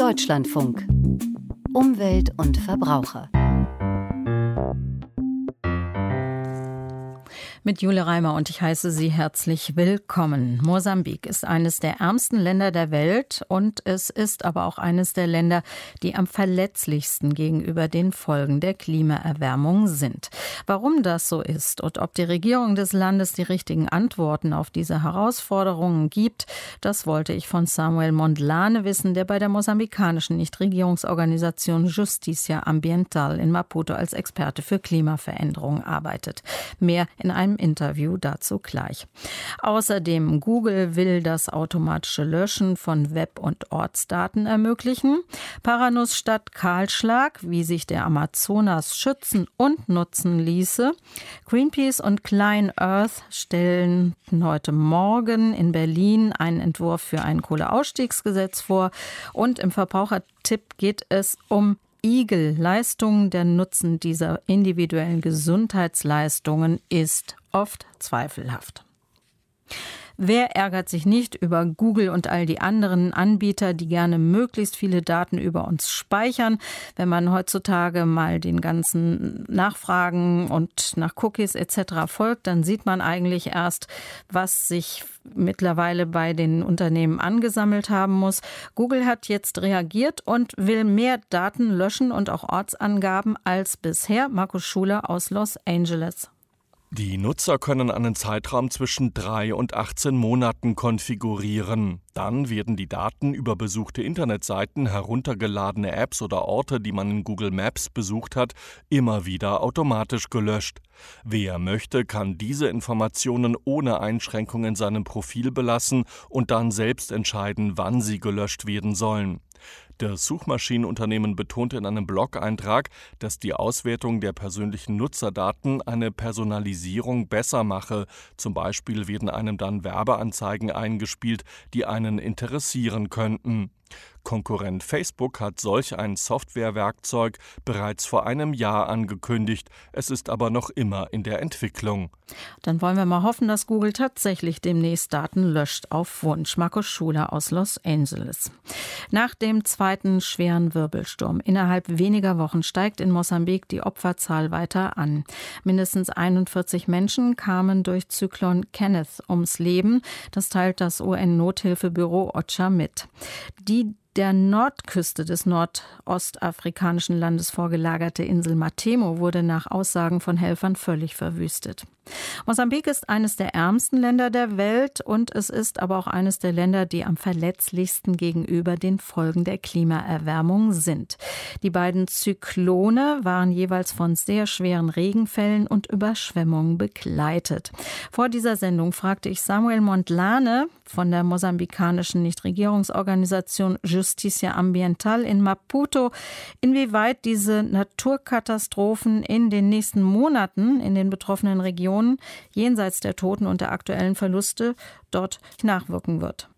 Deutschlandfunk. Umwelt und Verbraucher. Mit Jule Reimer und ich heiße Sie herzlich willkommen. Mosambik ist eines der ärmsten Länder der Welt und es ist aber auch eines der Länder, die am verletzlichsten gegenüber den Folgen der Klimaerwärmung sind. Warum das so ist und ob die Regierung des Landes die richtigen Antworten auf diese Herausforderungen gibt, das wollte ich von Samuel Mondlane wissen, der bei der mosambikanischen Nichtregierungsorganisation Justicia Ambiental in Maputo als Experte für Klimaveränderung arbeitet. Mehr in einem Interview dazu gleich. Außerdem Google will das automatische Löschen von Web- und Ortsdaten ermöglichen. Paranus statt Kahlschlag, wie sich der Amazonas schützen und nutzen ließe. Greenpeace und Klein Earth stellen heute Morgen in Berlin einen Entwurf für ein Kohleausstiegsgesetz vor. Und im Verbrauchertipp geht es um Igel. Leistungen. Der Nutzen dieser individuellen Gesundheitsleistungen ist oft zweifelhaft. Wer ärgert sich nicht über Google und all die anderen Anbieter, die gerne möglichst viele Daten über uns speichern? Wenn man heutzutage mal den ganzen Nachfragen und nach Cookies etc. folgt, dann sieht man eigentlich erst, was sich mittlerweile bei den Unternehmen angesammelt haben muss. Google hat jetzt reagiert und will mehr Daten löschen und auch Ortsangaben als bisher. Markus Schuler aus Los Angeles. Die Nutzer können einen Zeitraum zwischen 3 und 18 Monaten konfigurieren. Dann werden die Daten über besuchte Internetseiten, heruntergeladene Apps oder Orte, die man in Google Maps besucht hat, immer wieder automatisch gelöscht. Wer möchte, kann diese Informationen ohne Einschränkung in seinem Profil belassen und dann selbst entscheiden, wann sie gelöscht werden sollen. Das Suchmaschinenunternehmen betonte in einem Blog-Eintrag, dass die Auswertung der persönlichen Nutzerdaten eine Personalisierung besser mache. Zum Beispiel werden einem dann Werbeanzeigen eingespielt, die einen interessieren könnten. Konkurrent Facebook hat solch ein Softwarewerkzeug bereits vor einem Jahr angekündigt. Es ist aber noch immer in der Entwicklung. Dann wollen wir mal hoffen, dass Google tatsächlich demnächst Daten löscht auf Wunsch. Markus Schuler aus Los Angeles. Nach dem zweiten schweren Wirbelsturm innerhalb weniger Wochen steigt in Mosambik die Opferzahl weiter an. Mindestens 41 Menschen kamen durch Zyklon Kenneth ums Leben. Das teilt das UN-Nothilfebüro OCHA mit. Die der Nordküste des nordostafrikanischen Landes vorgelagerte Insel Matemo wurde nach Aussagen von Helfern völlig verwüstet. Mosambik ist eines der ärmsten Länder der Welt und es ist aber auch eines der Länder, die am verletzlichsten gegenüber den Folgen der Klimaerwärmung sind. Die beiden Zyklone waren jeweils von sehr schweren Regenfällen und Überschwemmungen begleitet. Vor dieser Sendung fragte ich Samuel Mondlane von der mosambikanischen Nichtregierungsorganisation Justicia Ambiental in Maputo, inwieweit diese Naturkatastrophen in den nächsten Monaten in den betroffenen Regionen jenseits der Toten und der aktuellen Verluste dort nachwirken wird.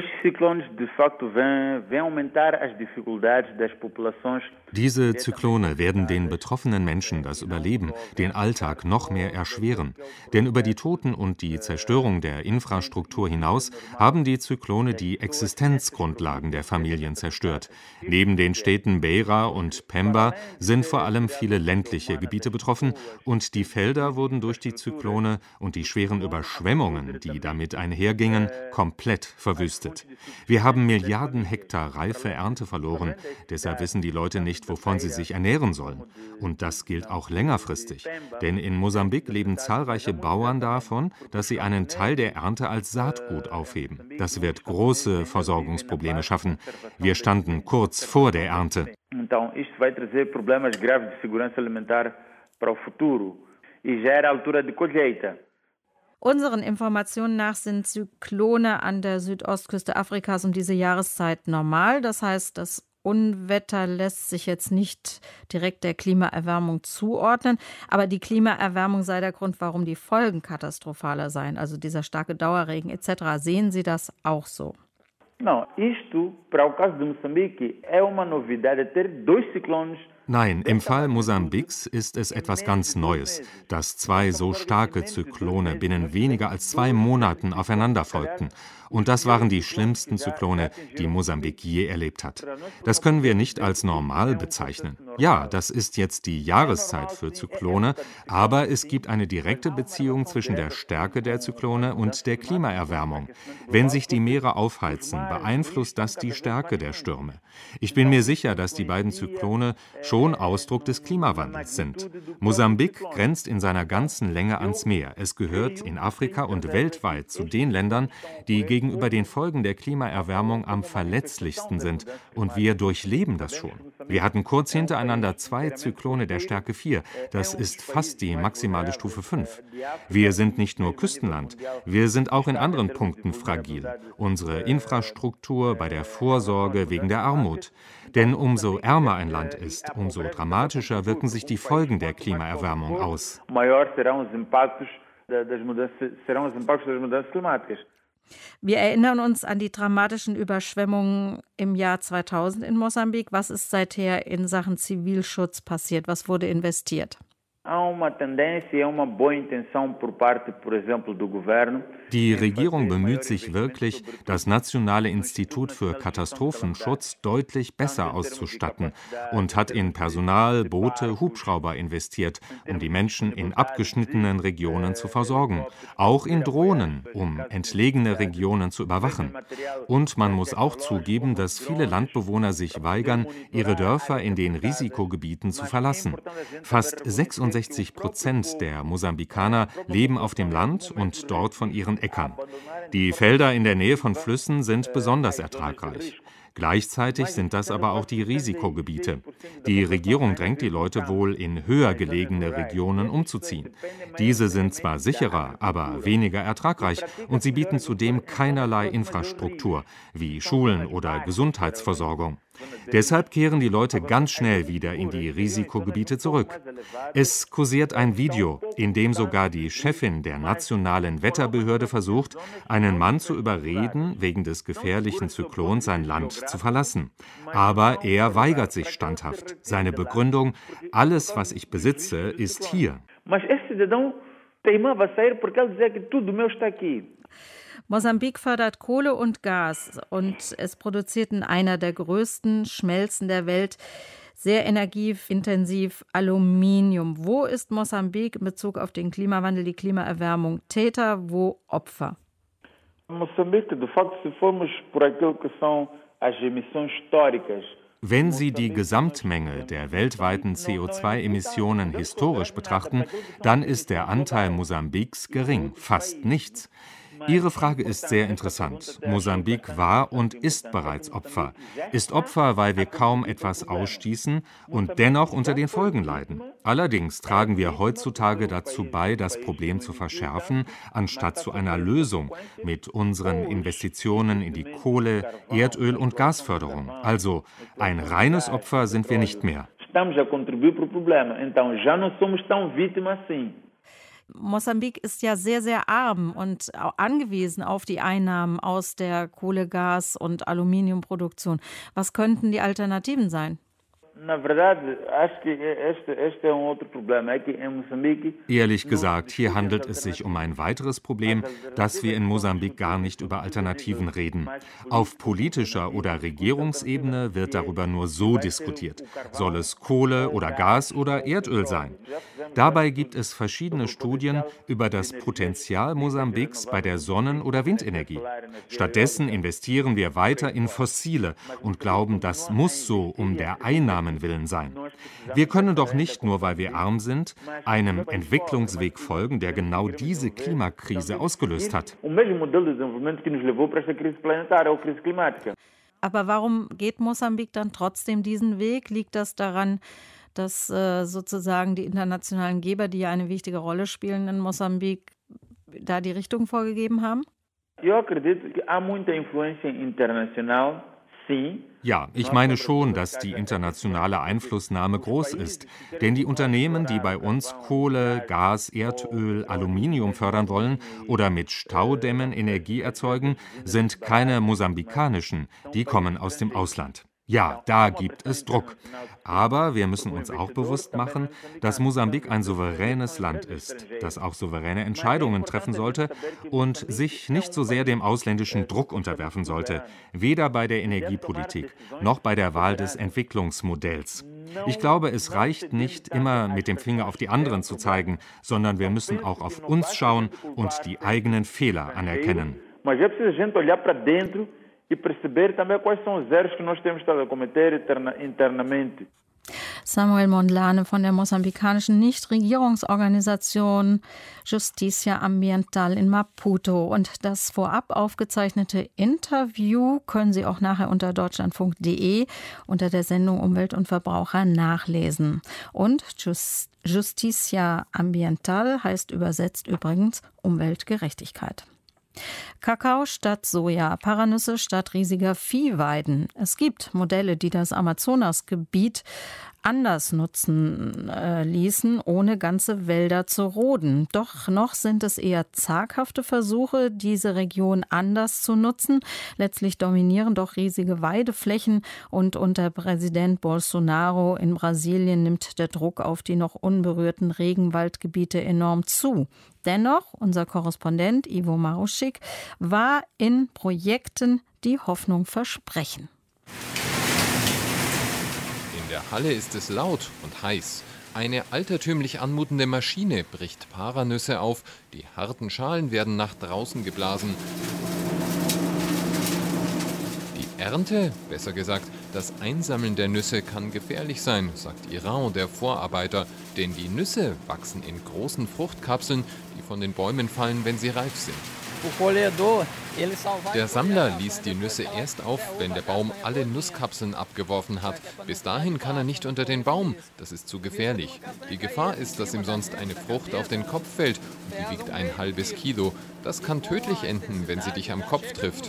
Diese Zyklone werden den betroffenen Menschen das Überleben, den Alltag noch mehr erschweren. Denn über die Toten und die Zerstörung der Infrastruktur hinaus haben die Zyklone die Existenzgrundlagen der Familien zerstört. Neben den Städten Beira und Pemba sind vor allem viele ländliche Gebiete betroffen und die Felder wurden durch die Zyklone und die schweren Überschwemmungen, die damit einhergingen, komplett verwüstet. Wir haben Milliarden Hektar reife Ernte verloren. Deshalb wissen die Leute nicht, wovon sie sich ernähren sollen. Und das gilt auch längerfristig. Denn in Mosambik leben zahlreiche Bauern davon, dass sie einen Teil der Ernte als Saatgut aufheben. Das wird große Versorgungsprobleme schaffen. Wir standen kurz vor der Ernte. Unseren Informationen nach sind Zyklone an der Südostküste Afrikas um diese Jahreszeit normal. Das heißt, das Unwetter lässt sich jetzt nicht direkt der Klimaerwärmung zuordnen. Aber die Klimaerwärmung sei der Grund, warum die Folgen katastrophaler seien. Also dieser starke Dauerregen etc. Sehen Sie das auch so? Não, isto, para o caso de Moçambique, é uma novidade ter dois ciclones Nein, im Fall Mosambiks ist es etwas ganz Neues, dass 2 so starke Zyklone binnen weniger als 2 Monaten aufeinander folgten. Und das waren die schlimmsten Zyklone, die Mosambik je erlebt hat. Das können wir nicht als normal bezeichnen. Ja, das ist jetzt die Jahreszeit für Zyklone, aber es gibt eine direkte Beziehung zwischen der Stärke der Zyklone und der Klimaerwärmung. Wenn sich die Meere aufheizen, beeinflusst das die Stärke der Stürme. Ich bin mir sicher, dass die beiden Zyklone schon Ausdruck des Klimawandels sind. Mosambik grenzt in seiner ganzen Länge ans Meer. Es gehört in Afrika und weltweit zu den Ländern, die gegenüber den Folgen der Klimaerwärmung am verletzlichsten sind. Und wir durchleben das schon. Wir hatten kurz hintereinander 2 Zyklone der Stärke 4. Das ist fast die maximale Stufe 5. Wir sind nicht nur Küstenland, wir sind auch in anderen Punkten fragil. Unsere Infrastruktur bei der Vorsorge wegen der Armut. Denn umso ärmer ein Land ist, umso dramatischer wirken sich die Folgen der Klimaerwärmung aus. Wir erinnern uns an die dramatischen Überschwemmungen im Jahr 2000 in Mosambik. Was ist seither in Sachen Zivilschutz passiert? Was wurde investiert? Die Regierung bemüht sich wirklich, das Nationale Institut für Katastrophenschutz deutlich besser auszustatten und hat in Personal, Boote, Hubschrauber investiert, um die Menschen in abgeschnittenen Regionen zu versorgen. Auch in Drohnen, um entlegene Regionen zu überwachen. Und man muss auch zugeben, dass viele Landbewohner sich weigern, ihre Dörfer in den Risikogebieten zu verlassen. Fast 66% der Mosambikaner leben auf dem Land und dort von ihren Äckern. Die Felder in der Nähe von Flüssen sind besonders ertragreich. Gleichzeitig sind das aber auch die Risikogebiete. Die Regierung drängt die Leute wohl, in höher gelegene Regionen umzuziehen. Diese sind zwar sicherer, aber weniger ertragreich und sie bieten zudem keinerlei Infrastruktur, wie Schulen oder Gesundheitsversorgung. Deshalb kehren die Leute ganz schnell wieder in die Risikogebiete zurück. Es kursiert ein Video, in dem sogar die Chefin der nationalen Wetterbehörde versucht, einen Mann zu überreden, wegen des gefährlichen Zyklons sein Land zu verlassen. Aber er weigert sich standhaft. Seine Begründung: Alles, was ich besitze, ist hier. Mosambik fördert Kohle und Gas und es produziert in einer der größten Schmelzen der Welt sehr energieintensiv Aluminium. Wo ist Mosambik in Bezug auf den Klimawandel, die Klimaerwärmung Täter, wo Opfer? Moçambique, de facto, se formos por aquilo que são as emissões históricas. Wenn Sie die Gesamtmenge der weltweiten CO2-Emissionen historisch betrachten, dann ist der Anteil Mosambiks gering, fast nichts. Ihre Frage ist sehr interessant. Mosambik war und ist bereits Opfer. Ist Opfer, weil wir kaum etwas ausstießen und dennoch unter den Folgen leiden. Allerdings tragen wir heutzutage dazu bei, das Problem zu verschärfen, anstatt zu einer Lösung mit unseren Investitionen in die Kohle-, Erdöl- und Gasförderung. Also ein reines Opfer sind wir nicht mehr. Mosambik ist ja sehr, sehr arm und angewiesen auf die Einnahmen aus der Kohle-, Gas- und Aluminiumproduktion. Was könnten die Alternativen sein? Ehrlich gesagt, hier handelt es sich um ein weiteres Problem, dass wir in Mosambik gar nicht über Alternativen reden. Auf politischer oder Regierungsebene wird darüber nur so diskutiert. Soll es Kohle oder Gas oder Erdöl sein? Dabei gibt es verschiedene Studien über das Potenzial Mosambiks bei der Sonnen- oder Windenergie. Stattdessen investieren wir weiter in Fossile und glauben, das muss so um der Einnahmen willen sein. Wir können doch nicht, nur weil wir arm sind, einem Entwicklungsweg folgen, der genau diese Klimakrise ausgelöst hat. Aber warum geht Mosambik dann trotzdem diesen Weg? Liegt das daran, dass sozusagen die internationalen Geber, die ja eine wichtige Rolle spielen in Mosambik, da die Richtung vorgegeben haben? Ja, ich meine schon, dass die internationale Einflussnahme groß ist. Denn die Unternehmen, die bei uns Kohle, Gas, Erdöl, Aluminium fördern wollen oder mit Staudämmen Energie erzeugen, sind keine mosambikanischen, die kommen aus dem Ausland. Ja, da gibt es Druck. Aber wir müssen uns auch bewusst machen, dass Mosambik ein souveränes Land ist, das auch souveräne Entscheidungen treffen sollte und sich nicht so sehr dem ausländischen Druck unterwerfen sollte, weder bei der Energiepolitik noch bei der Wahl des Entwicklungsmodells. Ich glaube, es reicht nicht, immer mit dem Finger auf die anderen zu zeigen, sondern wir müssen auch auf uns schauen und die eigenen Fehler anerkennen. E perceber também quais são os erros que nós temos estado a cometer internamente. Samuel Mondlane von der mosambikanischen Nichtregierungsorganisation Justicia Ambiental in Maputo. Und das vorab aufgezeichnete Interview können Sie auch nachher unter deutschlandfunk.de unter der Sendung Umwelt und Verbraucher nachlesen. Und Justicia Ambiental heißt übersetzt übrigens Umweltgerechtigkeit. Kakao statt Soja, Paranüsse statt riesiger Viehweiden. Es gibt Modelle, die das Amazonasgebiet anders nutzen ließen, ohne ganze Wälder zu roden. Doch noch sind es eher zaghafte Versuche, diese Region anders zu nutzen. Letztlich dominieren doch riesige Weideflächen und unter Präsident Bolsonaro in Brasilien nimmt der Druck auf die noch unberührten Regenwaldgebiete enorm zu. Dennoch, unser Korrespondent Ivo Maruschik war in Projekten, die Hoffnung versprechen. In der Halle ist es laut und heiß. Eine altertümlich anmutende Maschine bricht Paranüsse auf. Die harten Schalen werden nach draußen geblasen. Die Ernte, besser gesagt, das Einsammeln der Nüsse kann gefährlich sein, sagt Iran, der Vorarbeiter. Denn die Nüsse wachsen in großen Fruchtkapseln, die von den Bäumen fallen, wenn sie reif sind. Der Sammler liest die Nüsse erst auf, wenn der Baum alle Nusskapseln abgeworfen hat. Bis dahin kann er nicht unter den Baum. Das ist zu gefährlich. Die Gefahr ist, dass ihm sonst eine Frucht auf den Kopf fällt und die wiegt ein halbes Kilo. Das kann tödlich enden, wenn sie dich am Kopf trifft.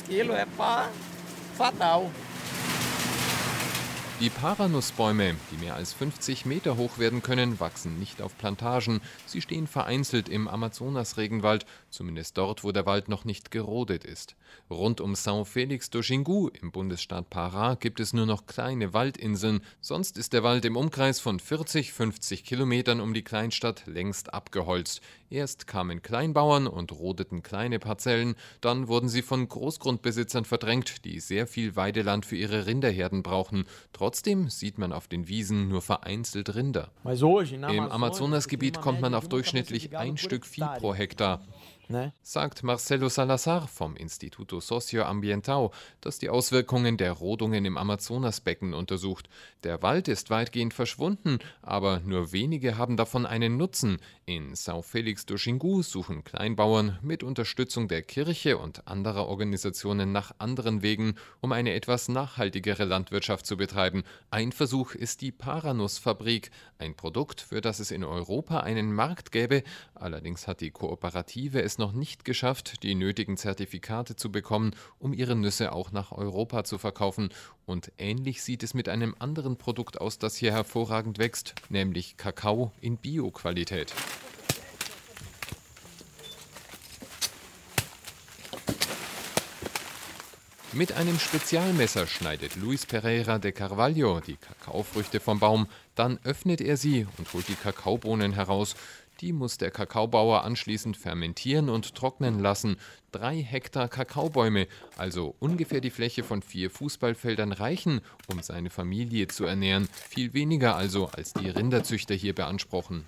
Die Paranussbäume, die mehr als 50 Meter hoch werden können, wachsen nicht auf Plantagen. Sie stehen vereinzelt im Amazonas-Regenwald, zumindest dort, wo der Wald noch nicht gerodet ist. Rund um São Félix do Xingu im Bundesstaat Pará gibt es nur noch kleine Waldinseln. Sonst ist der Wald im Umkreis von 40-50 Kilometern um die Kleinstadt längst abgeholzt. Erst kamen Kleinbauern und rodeten kleine Parzellen, dann wurden sie von Großgrundbesitzern verdrängt, die sehr viel Weideland für ihre Rinderherden brauchen. Trotzdem sieht man auf den Wiesen nur vereinzelt Rinder. Im Amazonasgebiet kommt man auf durchschnittlich ein Stück Vieh pro Hektar, sagt Marcelo Salazar vom Instituto Socioambiental, das die Auswirkungen der Rodungen im Amazonasbecken untersucht. Der Wald ist weitgehend verschwunden, aber nur wenige haben davon einen Nutzen. In São Félix do Xingu suchen Kleinbauern mit Unterstützung der Kirche und anderer Organisationen nach anderen Wegen, um eine etwas nachhaltigere Landwirtschaft zu betreiben. Ein Versuch ist die Paranussfabrik, ein Produkt, für das es in Europa einen Markt gäbe. Allerdings hat die Kooperative es noch nicht geschafft, die nötigen Zertifikate zu bekommen, um ihre Nüsse auch nach Europa zu verkaufen. Und ähnlich sieht es mit einem anderen Produkt aus, das hier hervorragend wächst, nämlich Kakao in Bio-Qualität. Mit einem Spezialmesser schneidet Luis Pereira de Carvalho die Kakaofrüchte vom Baum, dann öffnet er sie und holt die Kakaobohnen heraus. Die muss der Kakaobauer anschließend fermentieren und trocknen lassen. 3 Hektar Kakaobäume, also ungefähr die Fläche von 4 Fußballfeldern, reichen, um seine Familie zu ernähren. Viel weniger also, als die Rinderzüchter hier beanspruchen.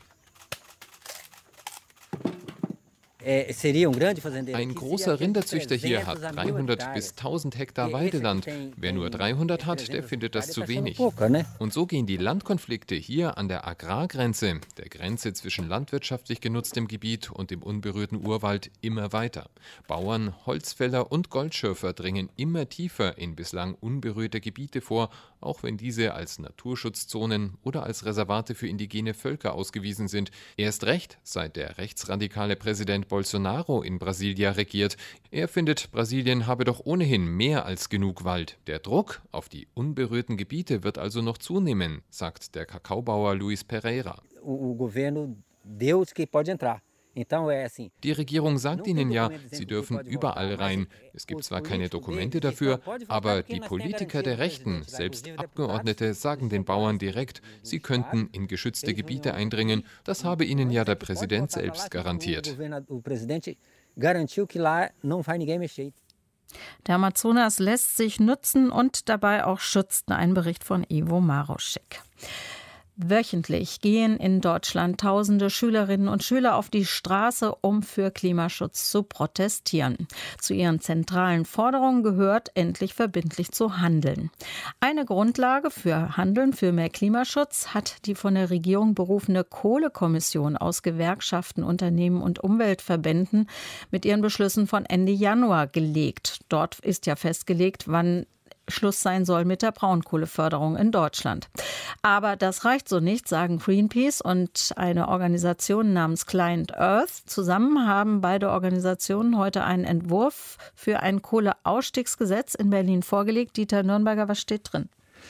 Ein großer Rinderzüchter hier hat 300 bis 1000 Hektar Weideland. Wer nur 300 hat, der findet das zu wenig. Und so gehen die Landkonflikte hier an der Agrargrenze, der Grenze zwischen landwirtschaftlich genutztem Gebiet und dem unberührten Urwald, immer weiter. Bauern, Holzfäller und Goldschürfer dringen immer tiefer in bislang unberührte Gebiete vor, auch wenn diese als Naturschutzzonen oder als Reservate für indigene Völker ausgewiesen sind. Erst recht, seit der rechtsradikale Präsident Bolsonaro in Brasilia regiert. Er findet, Brasilien habe doch ohnehin mehr als genug Wald. Der Druck auf die unberührten Gebiete wird also noch zunehmen, sagt der Kakaobauer Luis Pereira. Die Regierung sagt ihnen ja, sie dürfen überall rein. Es gibt zwar keine Dokumente dafür, aber die Politiker der Rechten, selbst Abgeordnete, sagen den Bauern direkt, sie könnten in geschützte Gebiete eindringen. Das habe ihnen ja der Präsident selbst garantiert. Der Amazonas lässt sich nutzen und dabei auch schützen. Ein Bericht von Ivo Maroschek. Wöchentlich gehen in Deutschland tausende Schülerinnen und Schüler auf die Straße, um für Klimaschutz zu protestieren. Zu ihren zentralen Forderungen gehört, endlich verbindlich zu handeln. Eine Grundlage für Handeln für mehr Klimaschutz hat die von der Regierung berufene Kohlekommission aus Gewerkschaften, Unternehmen und Umweltverbänden mit ihren Beschlüssen von Ende Januar gelegt. Dort ist ja festgelegt, wann Schluss sein soll mit der Braunkohleförderung in Deutschland. Aber das reicht so nicht, sagen Greenpeace und eine Organisation namens Client Earth. Zusammen haben beide Organisationen heute einen Entwurf für ein Kohleausstiegsgesetz in Berlin vorgelegt. Dieter Nürnberger, was steht drin?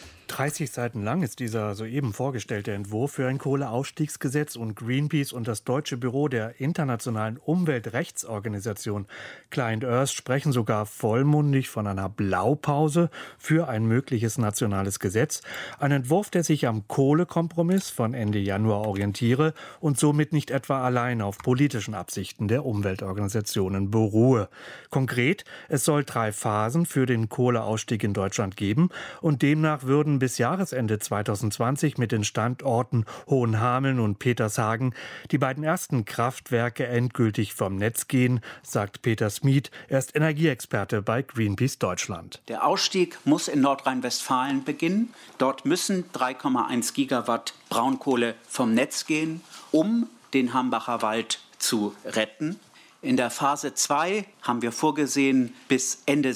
30 Seiten lang ist dieser soeben vorgestellte Entwurf für ein Kohleausstiegsgesetz und Greenpeace und das Deutsche Büro der internationalen Umweltrechtsorganisation Client Earth sprechen sogar vollmundig von einer Blaupause für ein mögliches nationales Gesetz. Ein Entwurf, der sich am Kohlekompromiss von Ende Januar orientiere und somit nicht etwa allein auf politischen Absichten der Umweltorganisationen beruhe. Konkret, es soll 3 Phasen für den Kohleausstieg in Deutschland geben und demnach würden bis Jahresende 2020 mit den Standorten Hohenhameln und Petershagen die beiden ersten Kraftwerke endgültig vom Netz gehen, sagt Peter Smied. Er ist Energieexperte bei Greenpeace Deutschland. Der Ausstieg muss in Nordrhein-Westfalen beginnen. Dort müssen 3,1 Gigawatt Braunkohle vom Netz gehen, um den Hambacher Wald zu retten. In der Phase 2 haben wir vorgesehen, bis Ende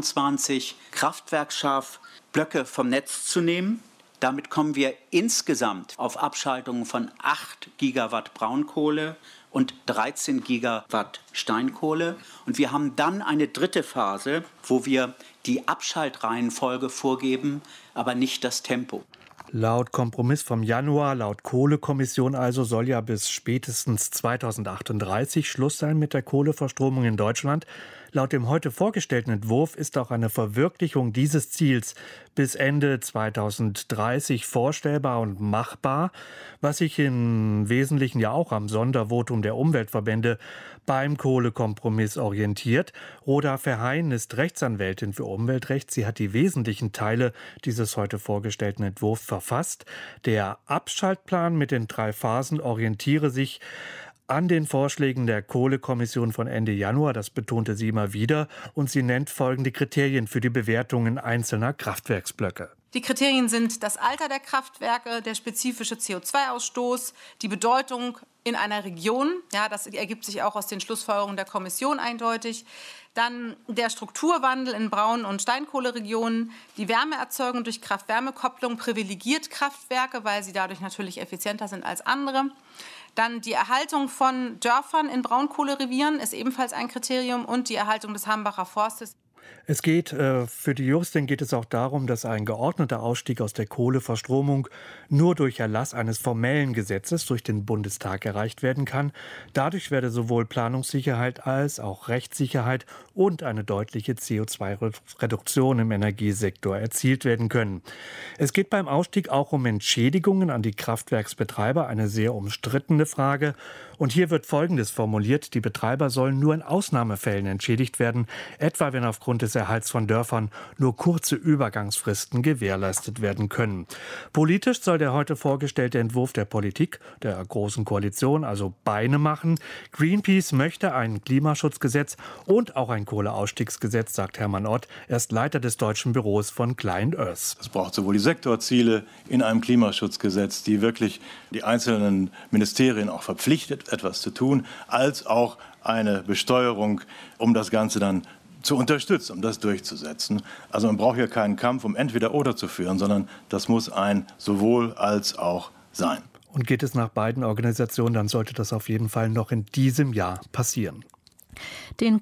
2026 kraftwerkscharf Blöcke vom Netz zu nehmen. Damit kommen wir insgesamt auf Abschaltungen von 8 Gigawatt Braunkohle und 13 Gigawatt Steinkohle. Und wir haben dann eine dritte Phase, wo wir die Abschaltreihenfolge vorgeben, aber nicht das Tempo. Laut Kompromiss vom Januar, laut Kohlekommission also, soll ja bis spätestens 2038 Schluss sein mit der Kohleverstromung in Deutschland. Laut dem heute vorgestellten Entwurf ist auch eine Verwirklichung dieses Ziels bis Ende 2030 vorstellbar und machbar, was sich im Wesentlichen ja auch am Sondervotum der Umweltverbände beim Kohlekompromiss orientiert. Rhoda Verheyen ist Rechtsanwältin für Umweltrecht. Sie hat die wesentlichen Teile dieses heute vorgestellten Entwurfs verfasst. Der Abschaltplan mit den 3 Phasen orientiere sich an den Vorschlägen der Kohlekommission von Ende Januar, das betonte sie immer wieder, und sie nennt folgende Kriterien für die Bewertungen einzelner Kraftwerksblöcke. Die Kriterien sind das Alter der Kraftwerke, der spezifische CO2-Ausstoß, die Bedeutung in einer Region, ja, das ergibt sich auch aus den Schlussfolgerungen der Kommission eindeutig, dann der Strukturwandel in Braun- und Steinkohleregionen, die Wärmeerzeugung durch Kraft-Wärme-Kopplung privilegiert Kraftwerke, weil sie dadurch natürlich effizienter sind als andere. Dann die Erhaltung von Dörfern in Braunkohlerevieren ist ebenfalls ein Kriterium und die Erhaltung des Hambacher Forstes. Es geht, für die Juristin geht es auch darum, dass ein geordneter Ausstieg aus der Kohleverstromung nur durch Erlass eines formellen Gesetzes durch den Bundestag erreicht werden kann. Dadurch werde sowohl Planungssicherheit als auch Rechtssicherheit und eine deutliche CO2-Reduktion im Energiesektor erzielt werden können. Es geht beim Ausstieg auch um Entschädigungen an die Kraftwerksbetreiber, eine sehr umstrittene Frage. Und hier wird Folgendes formuliert: Die Betreiber sollen nur in Ausnahmefällen entschädigt werden, etwa wenn aufgrund des Erhalts von Dörfern nur kurze Übergangsfristen gewährleistet werden können. Politisch soll der heute vorgestellte Entwurf der Politik, der Großen Koalition, also Beine machen. Greenpeace möchte ein Klimaschutzgesetz und auch ein Kohleausstiegsgesetz, sagt Hermann Ott. Er ist Leiter des deutschen Büros von Client Earth. Es braucht sowohl die Sektorziele in einem Klimaschutzgesetz, die wirklich die einzelnen Ministerien auch verpflichtet, etwas zu tun, als auch eine Besteuerung, um das Ganze dann zu unterstützen, um das durchzusetzen. Also man braucht ja keinen Kampf, um entweder oder zu führen, sondern das muss ein sowohl als auch sein. Und geht es nach beiden Organisationen, dann sollte das auf jeden Fall noch in diesem Jahr passieren. Den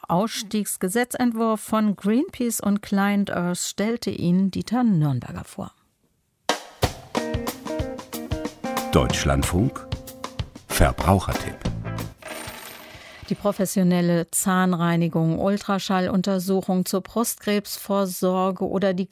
Kohleausstiegsgesetzentwurf von Greenpeace und Client Earth stellte Ihnen Dieter Nürnberger vor. Deutschlandfunk Verbrauchertipp. Die professionelle Zahnreinigung, Ultraschalluntersuchung zur Brustkrebsvorsorge oder die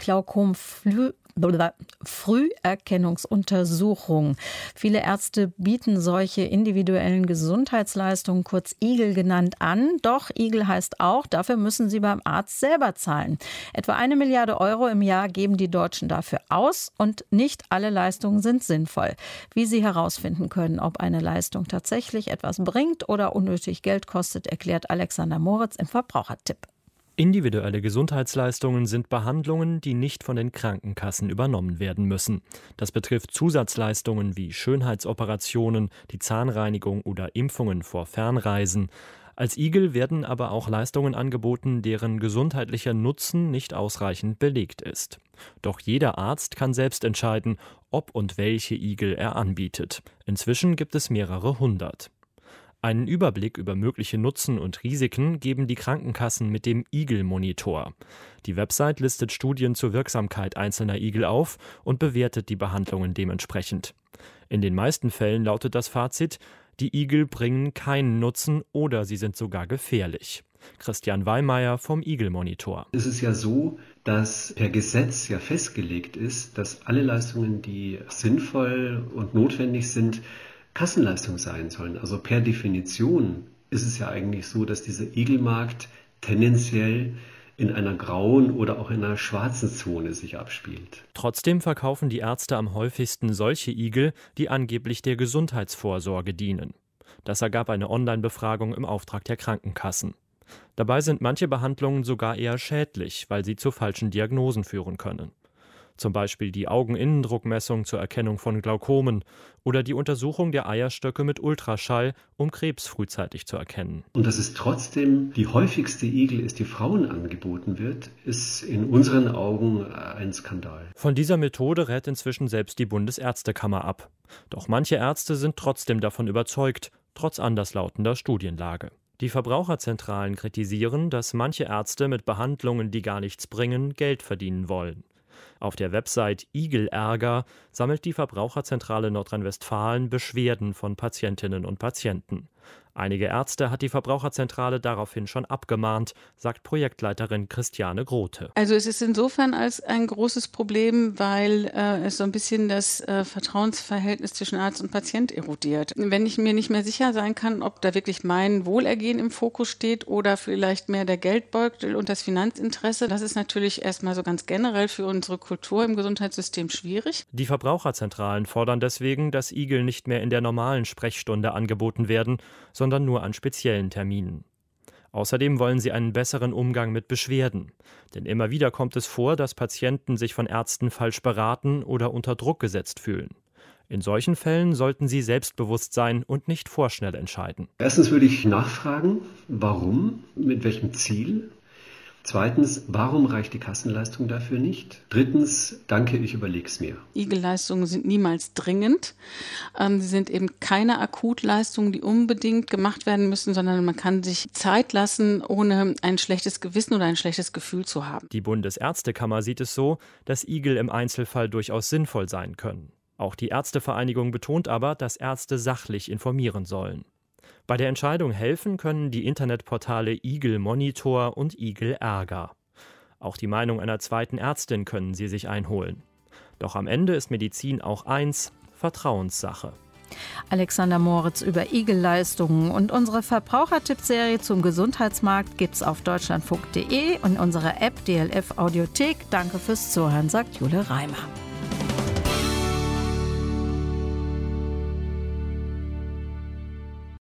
Früherkennungsuntersuchung. Viele Ärzte bieten solche individuellen Gesundheitsleistungen, kurz IGEL genannt, an. Doch IGEL heißt auch, dafür müssen sie beim Arzt selber zahlen. Etwa 1 Milliarde Euro im Jahr geben die Deutschen dafür aus und nicht alle Leistungen sind sinnvoll. Wie Sie herausfinden können, ob eine Leistung tatsächlich etwas bringt oder unnötig Geld kostet, erklärt Alexander Moritz im Verbrauchertipp. Individuelle Gesundheitsleistungen sind Behandlungen, die nicht von den Krankenkassen übernommen werden müssen. Das betrifft Zusatzleistungen wie Schönheitsoperationen, die Zahnreinigung oder Impfungen vor Fernreisen. Als IGEL werden aber auch Leistungen angeboten, deren gesundheitlicher Nutzen nicht ausreichend belegt ist. Doch jeder Arzt kann selbst entscheiden, ob und welche IGEL er anbietet. Inzwischen gibt es mehrere hundert. Einen Überblick über mögliche Nutzen und Risiken geben die Krankenkassen mit dem IGEL-Monitor. Die Website listet Studien zur Wirksamkeit einzelner IGEL auf und bewertet die Behandlungen dementsprechend. In den meisten Fällen lautet das Fazit: Die IGEL bringen keinen Nutzen oder sie sind sogar gefährlich. Christian Weimeyer vom IGEL-Monitor. Es ist ja so, dass per Gesetz ja festgelegt ist, dass alle Leistungen, die sinnvoll und notwendig sind, Kassenleistung sein sollen. Also per Definition ist es ja eigentlich so, dass dieser IGEL-Markt tendenziell in einer grauen oder auch in einer schwarzen Zone sich abspielt. Trotzdem verkaufen die Ärzte am häufigsten solche IGEL, die angeblich der Gesundheitsvorsorge dienen. Das ergab eine Online-Befragung im Auftrag der Krankenkassen. Dabei sind manche Behandlungen sogar eher schädlich, weil sie zu falschen Diagnosen führen können. Zum Beispiel die Augeninnendruckmessung zur Erkennung von Glaukomen oder die Untersuchung der Eierstöcke mit Ultraschall, um Krebs frühzeitig zu erkennen. Und dass es trotzdem die häufigste IGEL ist, die Frauen angeboten wird, ist in unseren Augen ein Skandal. Von dieser Methode rät inzwischen selbst die Bundesärztekammer ab. Doch manche Ärzte sind trotzdem davon überzeugt, trotz anderslautender Studienlage. Die Verbraucherzentralen kritisieren, dass manche Ärzte mit Behandlungen, die gar nichts bringen, Geld verdienen wollen. Auf der Website IGEL-Ärger sammelt die Verbraucherzentrale Nordrhein-Westfalen Beschwerden von Patientinnen und Patienten. Einige Ärzte hat die Verbraucherzentrale daraufhin schon abgemahnt, sagt Projektleiterin Christiane Grote. Also es ist insofern als ein großes Problem, weil es so ein bisschen das Vertrauensverhältnis zwischen Arzt und Patient erodiert. Wenn ich mir nicht mehr sicher sein kann, ob da wirklich mein Wohlergehen im Fokus steht oder vielleicht mehr der Geldbeutel und das Finanzinteresse, das ist natürlich erstmal so ganz generell für unsere Kultur im Gesundheitssystem schwierig. Die Verbraucherzentralen fordern deswegen, dass IGEL nicht mehr in der normalen Sprechstunde angeboten werden, sondern nur an speziellen Terminen. Außerdem wollen sie einen besseren Umgang mit Beschwerden. Denn immer wieder kommt es vor, dass Patienten sich von Ärzten falsch beraten oder unter Druck gesetzt fühlen. In solchen Fällen sollten sie selbstbewusst sein und nicht vorschnell entscheiden. Erstens würde ich nachfragen, warum, mit welchem Ziel. Zweitens, warum reicht die Kassenleistung dafür nicht? Drittens, danke, ich überleg's mir. IGEL-Leistungen sind niemals dringend. Sie sind eben keine Akutleistungen, die unbedingt gemacht werden müssen, sondern man kann sich Zeit lassen, ohne ein schlechtes Gewissen oder ein schlechtes Gefühl zu haben. Die Bundesärztekammer sieht es so, dass IGEL im Einzelfall durchaus sinnvoll sein können. Auch die Ärztevereinigung betont aber, dass Ärzte sachlich informieren sollen. Bei der Entscheidung helfen können die Internetportale IGEL-Monitor und IGEL-Ärger. Auch die Meinung einer zweiten Ärztin können Sie sich einholen. Doch am Ende ist Medizin auch eins: Vertrauenssache. Alexander Moritz über IGEL-Leistungen und unsere Verbrauchertippserie zum Gesundheitsmarkt gibt's auf deutschlandfunk.de und unserer App DLF Audiothek. Danke fürs Zuhören, sagt Jule Reimer.